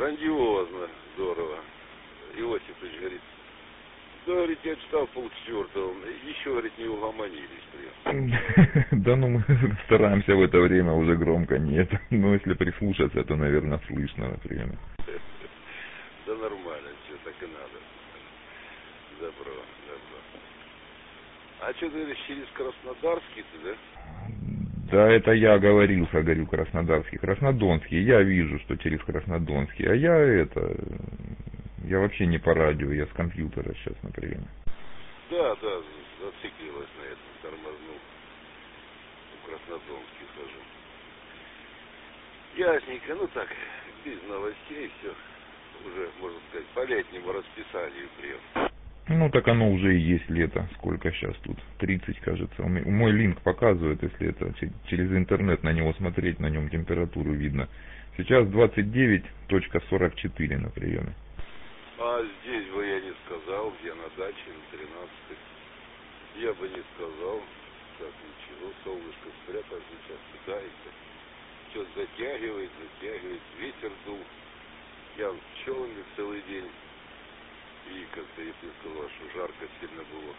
Грандиозно, здорово. Иосифович говорит, да, говорит, я читал 3:30, еще, говорит, не угомонились. Да, ну мы стараемся в это время уже громко нет. Но если прислушаться, то, наверное, слышно, например. Да нормально, все так и надо. Добро. А что, ты говоришь, через Краснодарский ты, да? Да, это я оговорился, говорю, Краснодарский. Краснодонский, я вижу, что через Краснодонский. А я вообще не по радио, я с компьютера сейчас, например. Да, зациклилась на этом, тормознул. В Краснодонский хожу. Ясненько, ну так, без новостей все. Уже, можно сказать, по летнему расписанию прием. Ну, так оно уже и есть лето. Сколько сейчас тут? 30, кажется. Мой линк показывает, если это через интернет на него смотреть, на нем температуру видно. Сейчас 29.44 на приеме. А здесь бы я не сказал, где на даче, на 13-й. Я бы не сказал. Так, ничего, солнышко спряталось, сейчас кидается. Что-то затягивает, ветер дул. Я с пчелами целый день. И как-то, я тебе сказал, что жарко сильно было.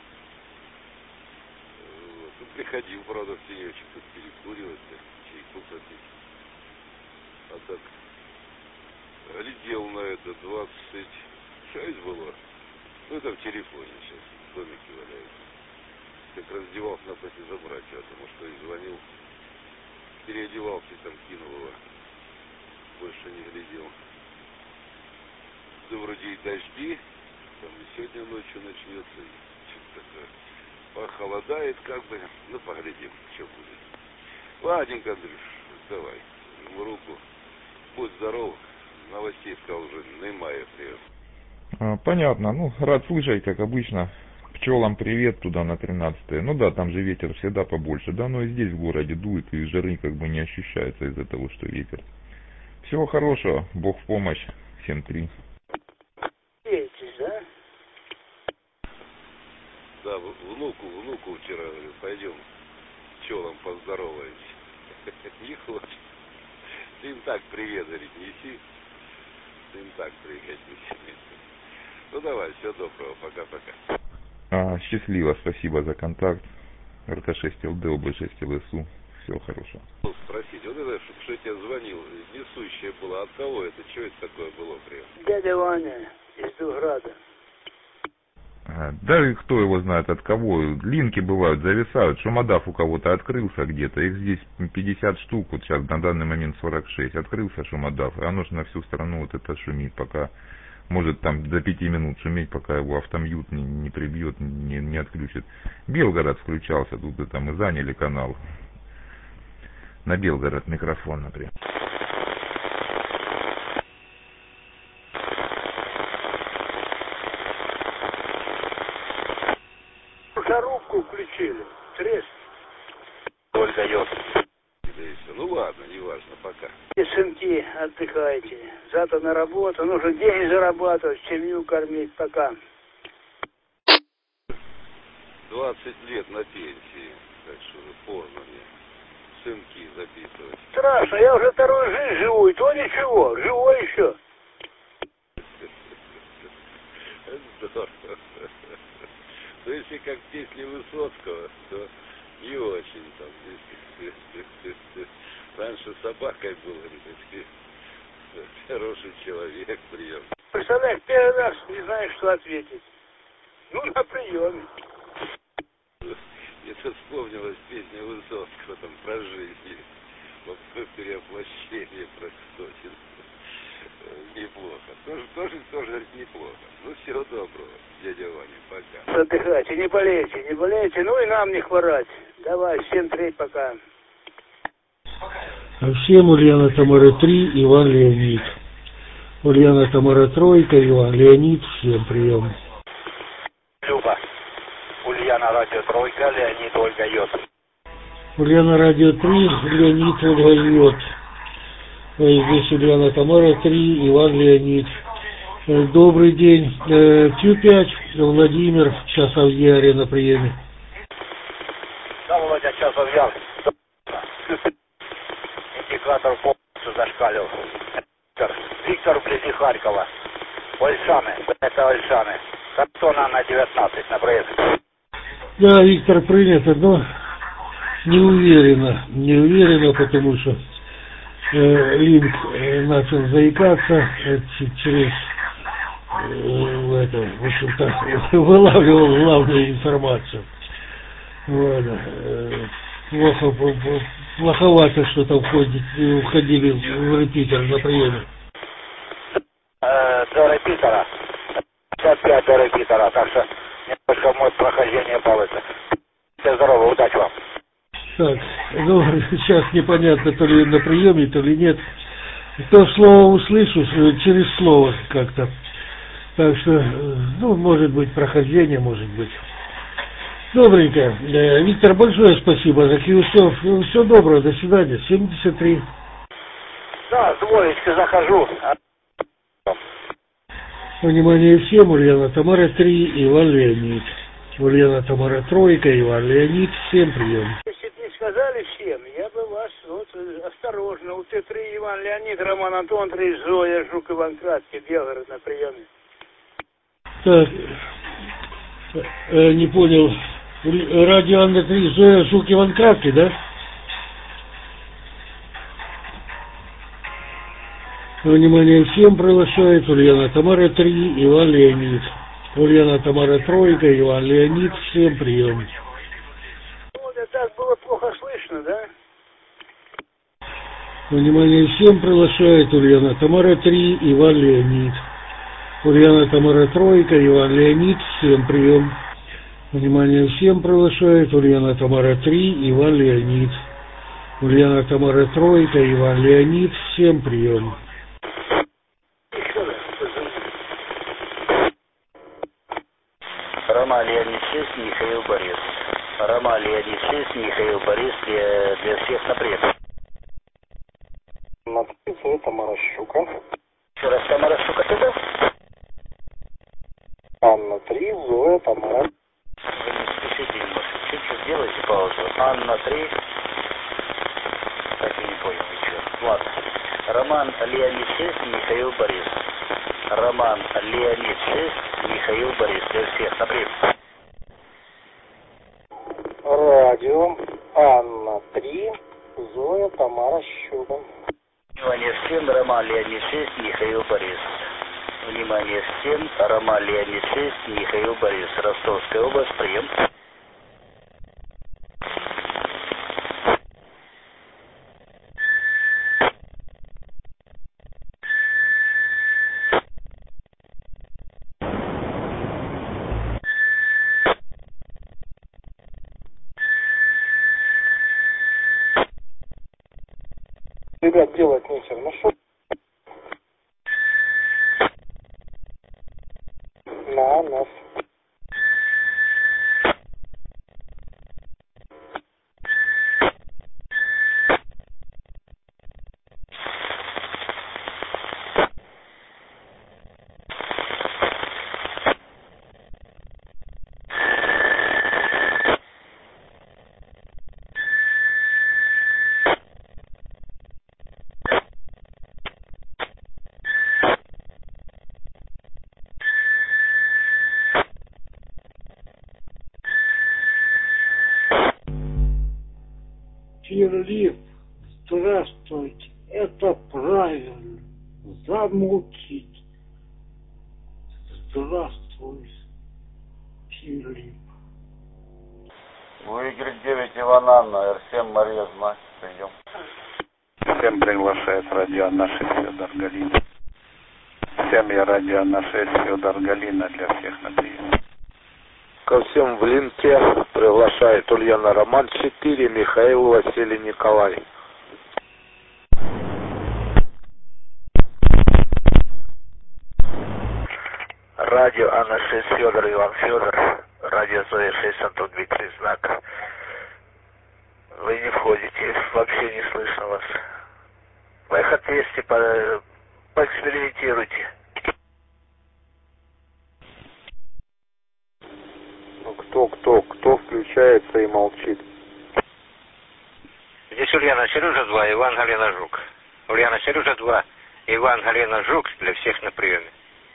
Вот. Ну, приходил, правда, в тенечек тут перекуриваться, чайку попить. А так, глядел на это, 26 было. Ну, это в телефоне сейчас, в домике валяется. Как раздевался на пойти забрать, потому что и звонил. Переодевался и там кинул его. Больше не глядел. Да вроде и дожди. Там и сегодня ночью начнется, что-то такое. Похолодает как бы, ну поглядим, что будет. Ладненько, Андрюш, давай, в руку. Будь здоров, новостей сказал уже, немає прием. Понятно, ну рад слышать, как обычно. Пчелам привет туда на 13-е. Ну да, там же ветер всегда побольше, да, но и здесь в городе дует, и жары как бы не ощущается из-за того, что ветер. Всего хорошего, Бог в помощь, всем 3. Да, внуку вчера говорю, пойдем пчелам поздороваемся. Не хочет. Ты им так привет, говорит, неси. Ты им так привет неси. Ну давай, всего доброго, пока-пока. Счастливо, спасибо за контакт. РК6 ЛД, ОБ6 ЛСУ. Всего хорошего. Спросить, вот это, что я тебе звонил, несущее было, от кого это, что это такое было прям? Дядя Ваня из Белграда. Да и кто его знает от кого. Линки бывают, зависают. Шумодав у кого-то открылся где-то. Их здесь 50 штук. Вот сейчас на данный момент 46. Открылся шумодав. И оно же на всю страну вот это шумит, пока может там до 5 минут шуметь, пока его автомьют не прибьет, не отключит. Белгород включался. Тут и там и заняли канал. На Белгород микрофон, например. Жарубку включили. Треск. Ольга Йод. Ну ладно, неважно, пока. И сынки, отдыхайте. Завтра на работу. Нужно деньги зарабатывать, семью кормить. Пока. 20 лет на пенсии. Так что поздно мне сынки записывать. Страшно, я уже вторую жизнь живу, и то ничего. Живой еще. Здорово. То если как песни Высоцкого, то не очень там. Раньше собакой был, хороший человек, прием. Представляешь, первый раз не знаешь, что ответить. Ну, на приеме. Это вспомнилась песня Высоцкого там про жизнь. Вот перевоплощение происходит. Неплохо. Тоже, говорит, неплохо. Ну, всего доброго, дядя Ваня, пока. Отдыхайте, не болейте, ну и нам не хворать. Давай, всем 3, пока. Всем Ульяна Тамара 3, Иван Леонид. Ульяна Тамара 3, Иван Леонид, всем прием. Люба. Ульяна Радио 3, Леонид, Ольга Йод. Ульяна Радио 3, Леонид, Ольга Йод. Здесь Ульяна Тамара 3, Иван Леонид. Добрый день. Q5, Владимир, Часов Яре на приеме. Да, Володя, Часов Яр. Индикатор полностью зашкалил. Виктор, вблизи Харькова. Ольшаны, это Ольшаны. Картона на 19 на проезд. Да, Виктор, принято, но не уверенно, потому что линк начал заикаться через в общем-то, вылавливал главную информацию. Вот. Плоховато, что там входили в репитер на приеме. До репитера. 55 до репитера, так что немножко может прохождение балуется. Все здорово, удачи вам. Так, ну, сейчас непонятно, то ли на приеме, то ли нет. То слово услышу через слово как-то. Так что, ну, может быть, прохождение, может быть. Добренько. Виктор, большое спасибо за Киевстов. Все доброго, до свидания. 73. Да, с двоечки захожу. Внимание всем, Ульяна Тамара 3, Иван Леонид. Ульяна Тамара Тройка, Иван Леонид, всем прием. Если бы не сказали всем, я бы вас вот осторожно. У Т3 Иван Леонид, Роман Антон 3, Зоя, Жук, Иван Краткий, Белгород на приеме. Так, не понял. Радио Анна 3, Зоя, Жук, Иван Краткий, да? Внимание всем, приглашает Ульяна Тамара 3, Иван Леонид. Ульяна Тамара Тройка, Иван Леонид, всем прием. Вот, это так было плохо слышно, да? Внимание всем, приглашает Ульяна Тамара 3, Иван Леонид. Ульяна Тамара Тройка, Иван Леонид, всем прием. Внимание всем, приглашает Ульяна Тамара 3, Иван Леонид. Ульяна Тамара Тройка, Иван Леонид, всем прием. Роман Леонид 6, Михаил Борис. Роман Леонид 6, Михаил Борис для всех на прием. На 30 Тамара Щука. Еще раз Тамара Щука туда? Анна 3, Зоя, Тамара. Вы не спешите немножко, чуть-чуть сделайте паузу. Анна 3. Так я не понял ничего. Ладно. Роман Леонид 6, Михаил Борис. Роман Леонид 6, Михаил Борис для всех на прием. Радио Анна 3, Зоя, Тамара Щука. Внимание всем, Роман Леонид 6, Михаил Борис. Внимание всем, Роман Леонид 6, Михаил Борис. Ростовская область, прием. Ребят, делать нечего. Ну что? На нас. Кирлип, здравствуйте, это правильно, замутить. Здравствуй, Кирлип. Игорь 9, Иван Анна, Р7, Мария, знак, прием. Всем приглашает радио на 6, Федор Галина. Всем я радио на 6, Федор Галина для всех на прием. Ко всем в линке приглашает Ульяна Роман 4, Михаил Василий Николай. Радио Анна 6, Федор Иван Федор. Радио Зоя 6, Антон Дмитрий, знак. Вы не входите, вообще не слышно вас. Выход 200, поэкспериментируйте. Кто включается и молчит? Здесь Ульяна Сережа 2, Иван Галина Жук. Ульяна Сережа 2, Иван Галина Жук, для всех на приеме.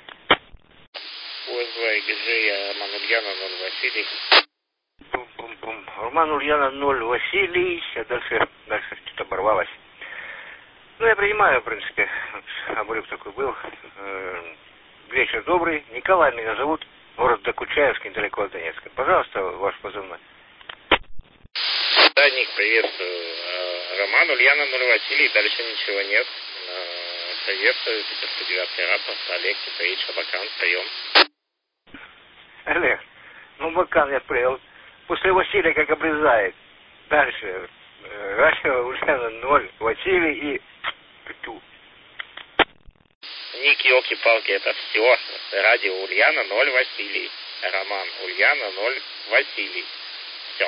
УС-2 ИГЖ, я Роман Ульяна, 0 Василий. Пум-пум-пум. Роман Ульяна, 0 Василий, а дальше что-то оборвалось. Ну, я принимаю, в принципе, вот, обрыв такой был. Вечер добрый. Николай меня зовут, город Докучаевский, недалеко от Донецка. Пожалуйста, ваш позывной. Да, Ник, приветствую. Роман Ульяна, 0 Василий, дальше ничего нет. Приветствую, 509 рапорт, Олег, Китаид, Шабакан, прием. Олег, ну Бакан я принял. После Василия как обрезает. Дальше. Радио Ульяна 0, Василий и... Ник, елки-палки, это все. Радио Ульяна 0, Василий. Роман Ульяна 0, Василий. Все.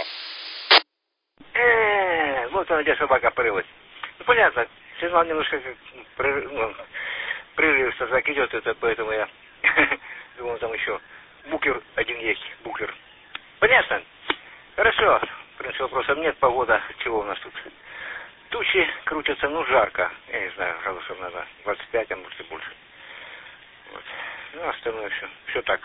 Вот она, где собака порылась. Ну, понятно. Сигнал немножко прерывисто так идет, это поэтому я думаю, там еще букер один есть, букер. Понятно? Хорошо. В принципе, вопросов нет. Погода, чего у нас тут? Тучи крутятся, ну, жарко. Я не знаю, градусов надо 25, а может и больше. Вот. Ну, остальное все так.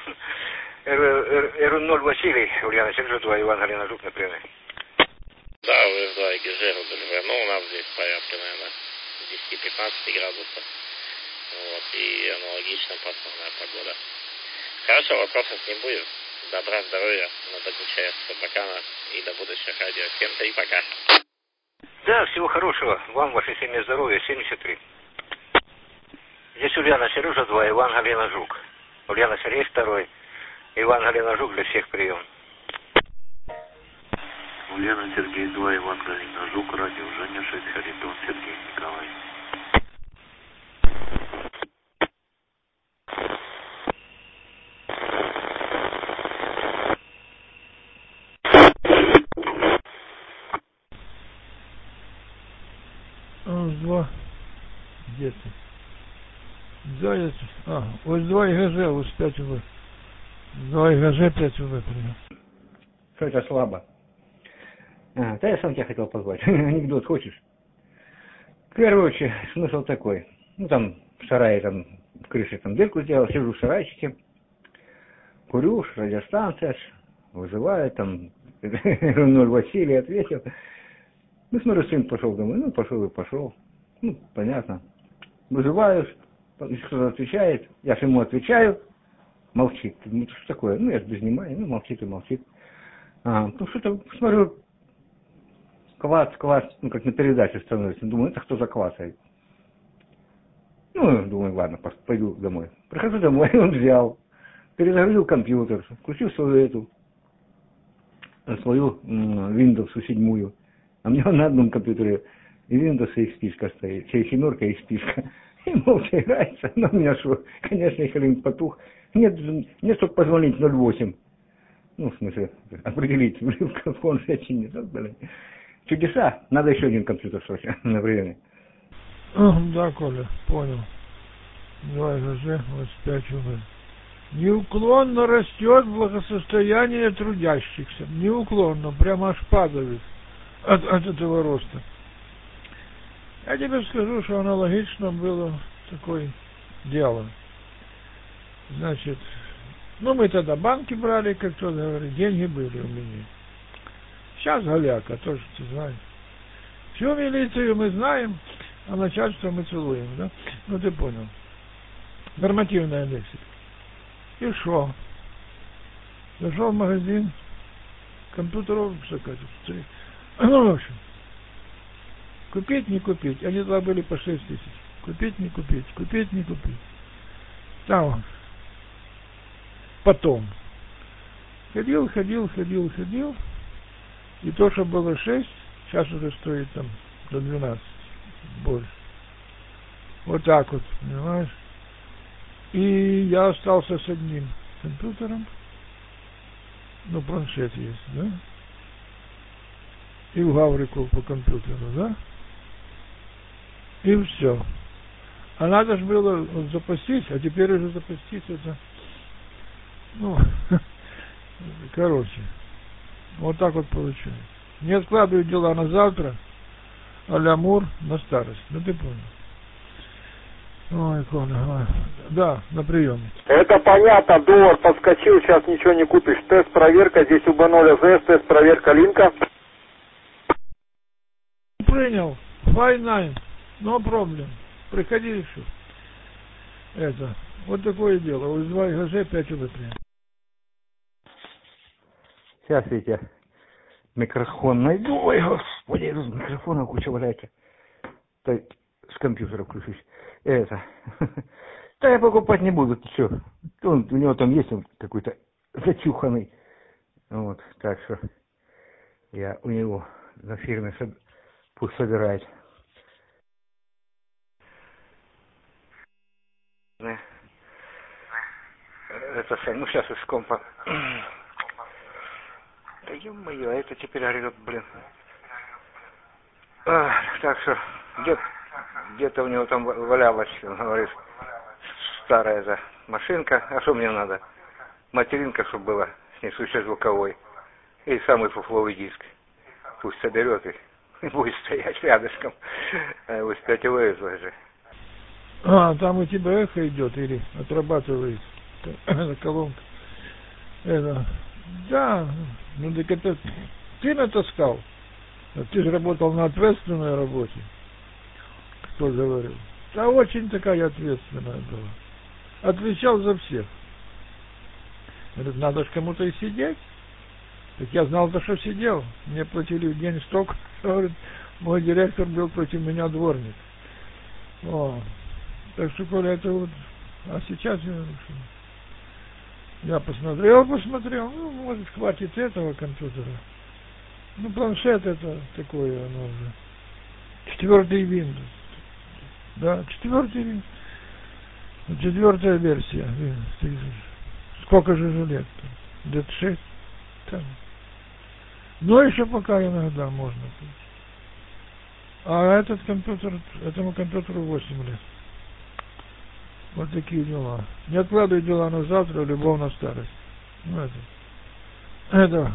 РУ-0 Василий, Ульяна Сержу 2, Иван Галина Жук, например. Да, УС-2 ИГЖ, РУ-0. Ну, у нас здесь порядка, наверное, 10-15 градусов. Вот, и аналогично пасмурная погода. Хорошо, вопросов не будет. Добра, здоровья, на Докучаевского, Бакана и до будущих радио. Всем 3, пока. Да, всего хорошего. Вам, вашей семье здоровья, 73. Здесь Ульяна Сережа 2, Иван Галина Жук. Ульяна Сергей 2, Иван Галина Жук, для всех прием. Ульяна Сергей 2, Иван Галина Жук, радио Женя 6, Харитон Сергей Николай. ОС-2. Где ты? Заяц. ОС-2 ИГЖ, ОС-5 УВ. 2 ИГЖ, 5 УВ принял. Что это слабо? Да я сам тебя хотел позвать. Анекдот хочешь? Короче, смысл такой. Ну там в сарае, там в крыше там дырку сделал, сижу в сарайчике, курю, радиостанция, вызываю, там 0 Василий ответил. Ну, смотрю, сын пошел, думаю, ну, пошел и пошел. Ну, понятно. Вызываю, кто-то отвечает, я же ему отвечаю, молчит. Ну, что такое? Ну, я же без внимания, ну, молчит и молчит. Ну, что-то, смотрю, квац, ну, как на передаче становится. Думаю, это кто заквасает? Ну, думаю, ладно, пойду домой. Прихожу домой, он взял, перезагрузил компьютер, включил свою Windows 7. А у меня на одном компьютере и Windows, и спишка стоит, 7 и спишка. И молча играется. Но у меня что, конечно, хрен потух. Нет, чтобы позвонить 08. Ну, в смысле, определить, в каком сети нет. Блин. Чудеса. Надо еще один компьютер срочно на время. Да, Коля, понял. 2 ИГЖ, ОС-5 УВ. Неуклонно растет благосостояние трудящихся. Неуклонно, прямо аж падает от этого роста. Я тебе скажу, что аналогично было такое дело. Значит, ну мы тогда банки брали, как кто говорит, деньги были у меня. Сейчас голяка, тоже ты знаешь. Всю милицию мы знаем, а начальство мы целуем, да? Ну ты понял. Нормативная лексика. И шо? Зашел в магазин, компьютеров, все качество. Ну, в общем, купить, не купить. Они тогда были по 6 тысяч. Купить, не купить, купить, не купить. Там. Потом. Ходил. И то, что было 6, сейчас уже стоит там до 12. Больше. Вот так вот, понимаешь? И я остался с одним компьютером. Ну, планшет есть, да? И в Гаврику по компьютеру, да? И все. А надо же было вот запастись, а теперь уже запастись это, ну, короче, вот так вот получается. Не откладываю дела на завтра, а-ля Мур на старость. Ну ты понял. Ой, Коля, ой. Да, на приеме. Это понятно, доллар подскочил, сейчас ничего не купишь. Тест-проверка, здесь у Б0 АЗС, тест-проверка Линка. Принял. Fine, no problem. Приходи еще. Это. Вот такое дело. УЗ-2 ГЖ 5 УБ3. Сейчас, Витя, микрофон найду. Ой, господи, тут микрофона куча валяется. Да, с компьютера включусь. Это. Да я покупать не буду, ты что? У него там есть он какой-то зачуханный. Вот, так что я у него на фирме пусть собирает. Это ну сейчас из компа. Да ё-моё, а это теперь орёт, блин. Так что где-то у него там валялась, он говорит, старая эта машинка. А что мне надо? Материнка, чтобы была, с несущей звуковой. И самый фуфловый диск. Пусть соберет их и будет стоять рядышком. Вы с 5 же. Там у тебя эхо идет или отрабатывает колонка? Это. Да, ну так это ты натаскал. Ты же работал на ответственной работе. Кто говорил? Да очень такая ответственная была. Отвечал за всех. Говорит, надо же кому-то и сидеть. Так я знал, за что сидел. Мне платили в день столько. Говорит, мой директор был против меня дворник. О, так что, Коля, это вот... А сейчас я посмотрел, ну, может, хватит этого компьютера. Ну, планшет это такое, оно уже. 4-й Windows. Да, 4-й Windows. 4-я версия. Сколько же лет-то? Лет 6? Там. Но еще пока иногда можно. А этот компьютер, этому компьютеру 8 лет. Вот такие дела. Не откладывай дела на завтра, любовь на старость. Ну, это.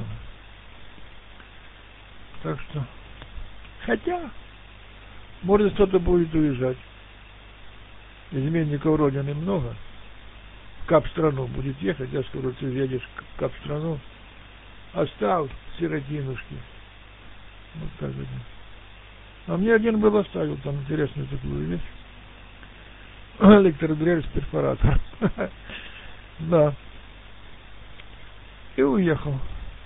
Так что. Хотя, может, кто-то будет уезжать. Изменников Родины много. В Кап-страну будет ехать, я скоро ты едешь в Кап-страну. Оставь сиротинушки. Вот так вот. А мне один был оставил, там интересную такую вещь. Электродрель с перфоратором. Да. И уехал.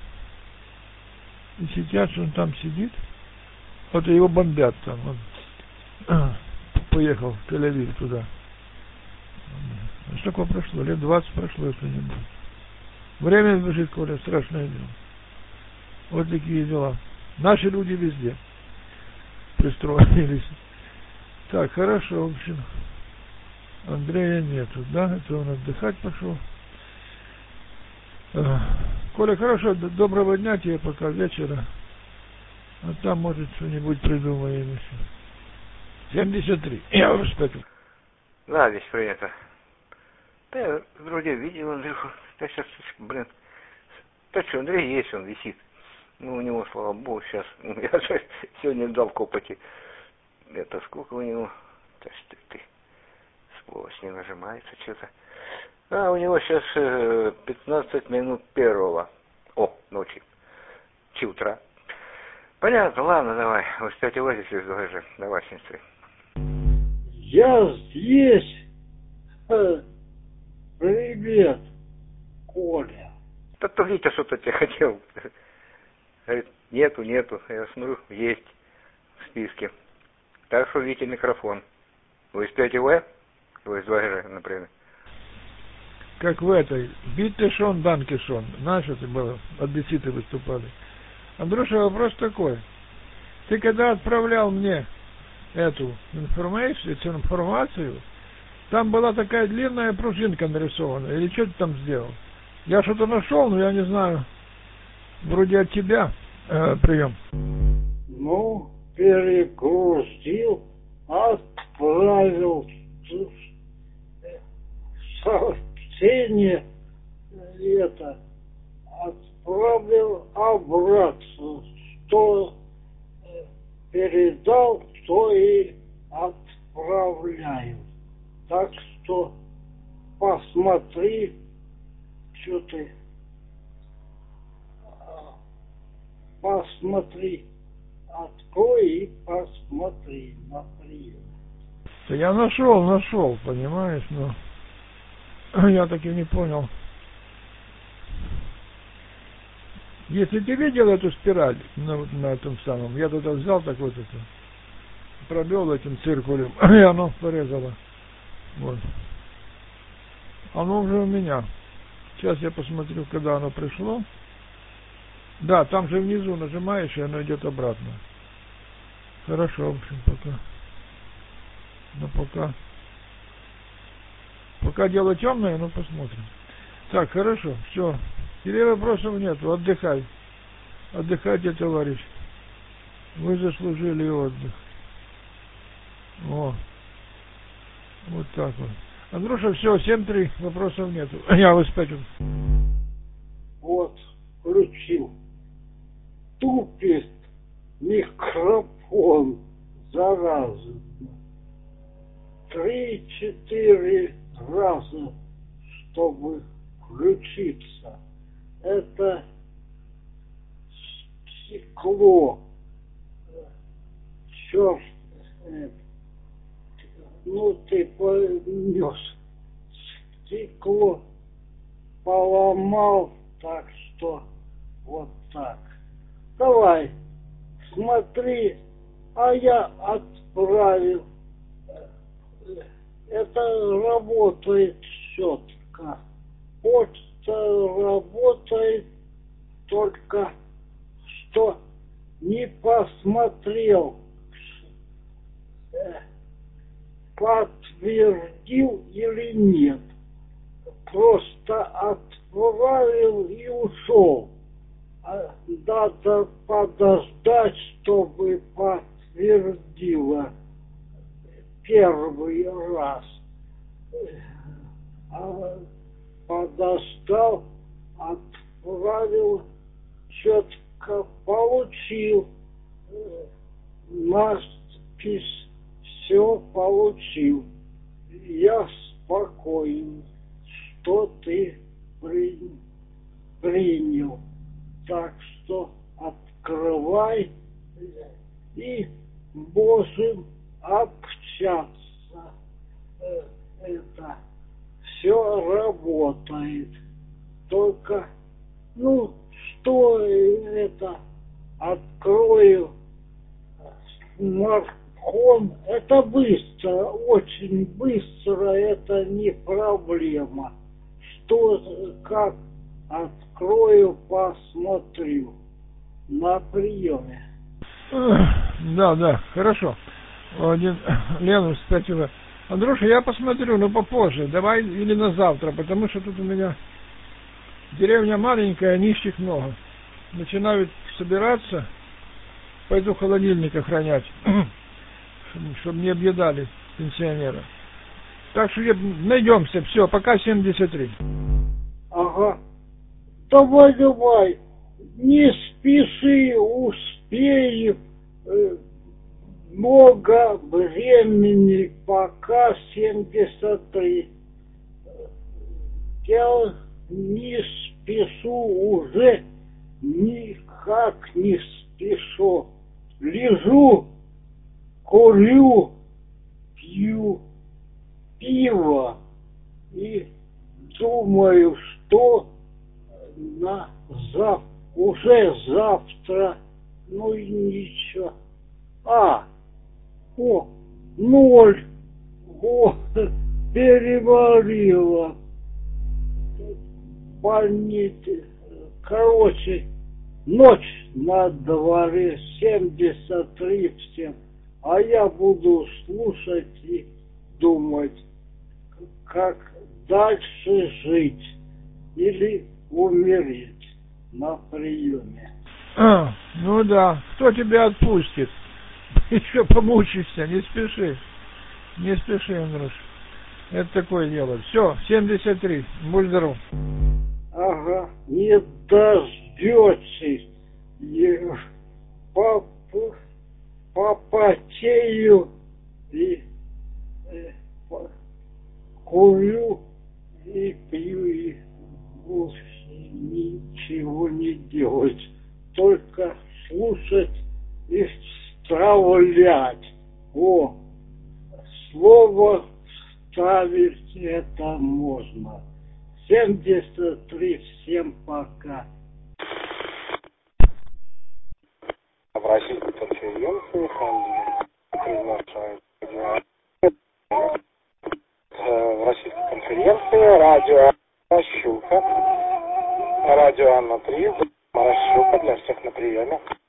И сейчас он там сидит. Вот его бомбят там. Он поехал в Тель-Авив туда. Что такое прошло? Лет 20 прошло, если не будет. Время бежит, Коля, страшное дело. Вот такие дела. Наши люди везде пристроились. Так, хорошо, в общем. Андрея нету, да? Это он отдыхать пошел. Коля, хорошо, доброго дня тебе пока, вечера. А там, может, что-нибудь придумаем еще. 73. Я уже спятил. Да, здесь принято. Да я вроде видел Андрюху. Да сейчас, блин. Да что, Андрей есть, он висит. Ну, у него, слава богу, сейчас. Я сегодня дал копоти. Это сколько у него? Да что ты. Сволочь, не нажимается что-то. А у него сейчас 15 минут первого. Ночи. Чи утра. Понятно, ладно, давай. Вы кстати, если же. Давай, сестры. Я здесь. Привет, Коля. Да то Витя что-то тебе хотел. Говорит, нету. Я смотрю, есть в списке. Так что, Витя, микрофон. Вы из 5В? Вы из 2G, например. Как в этой. Биттешон, Данкишон. Знаешь, это было? Одесситы выступали. Андрюша, вопрос такой. Ты когда отправлял мне эту информацию, там была такая длинная пружинка нарисована. Или что ты там сделал? Я что-то нашел, но я не знаю. Вроде от тебя прием. Ну, перегрузил, отправил сообщение, отправил обратно. Что передал, то и отправляю. Так что посмотри, что ты. Посмотри. Открой и посмотри на прием. Да я нашел, понимаешь, но я так и не понял. Если ты видел эту спираль на этом самом, я тогда взял так вот это, пробил этим циркулем, и оно порезало. Вот. Оно уже у меня. Сейчас я посмотрю, когда оно пришло. Да, там же внизу нажимаешь, и оно идет обратно. Хорошо, в общем, пока. Но пока дело темное, но посмотрим. Так, хорошо, все. Или вопросов нет, отдыхай. Отдыхайте, товарищ. Вы заслужили отдых. О, вот так вот. Андрюша, все, 7-3, вопросов нету. Я вас спать. Вот, включил. Тупит микрофон, зараза. 3-4 раза, чтобы включиться. Это стекло. Черт, ну ты поймешь. Стекло поломал, так что вот так. Давай, смотри, а я отправил. Это работает четко. Почта работает, только что не посмотрел, подтвердил или нет. Просто отправил и ушел. Надо подождать, чтобы подтвердила первый раз. Подождал, отправил, четко получил. Надпись все получил. Я спокоен, что ты принял. Так что открывай и можем общаться. Это все работает. Только, ну, что это, открою смартфон, это быстро, очень быстро, это не проблема. Что, как открою, посмотрю на приеме. Да, хорошо. Лена вспятила. Андрюша, я посмотрю, но попозже. Давай или на завтра, потому что тут у меня деревня маленькая, нищих много. Начинают собираться. Пойду холодильник охранять, чтобы не объедали пенсионера. Так что найдемся. Все, пока 73. Ага. Давай. Не спеши, успеем. Много времени, пока 73. Я не спешу уже, никак не спешу. Лежу, курю, пью пиво и думаю, что уже завтра, ну и ничего. 0. Переварила. Больницы. Короче, ночь на дворе, 73 всем. А я буду слушать и думать, как дальше жить или умереть на приеме. Ну да, кто тебя отпустит? Еще помучишься, не спеши. Не спеши, Андрюш. Это такое дело. Все, 73. Будь здоров. Ага, не дождетесь. Попотею и курю и пью, и больше ничего не делать. Только слушать и вставлять. О, слово ставить это можно. 73, всем пока. В Российской конференции приглашают в Российской конференции радио Щука, радио Анна 3, Щука для всех на приеме.